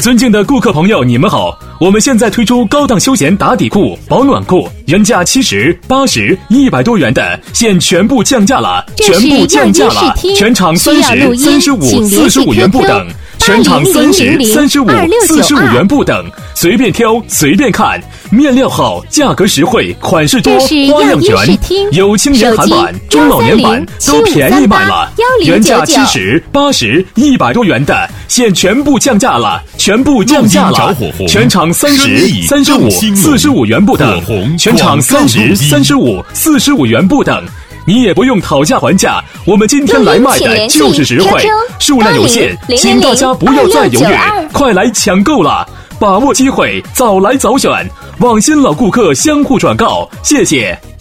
尊敬的顾客朋友，你们好！我们现在推出高档休闲打底裤、保暖裤，原价70、80、100多元的，现全部降价了，全部降价了，全场30、35、45元不等。全场30、35、45元不等，随便挑，随便看，面料好，价格实惠，款式多，花样全，有青年韩版、中老年版都便宜卖了，原价70、80、100多元的，现全部降价了，全部降价了，全场30、35、45元不等，全场30、35、45元不等。你也不用讨价还价，我们今天来卖的就是实惠，数量有限，请大家不要再犹豫，快来抢购了，把握机会，早来早选，网新老顾客相互转告，谢谢。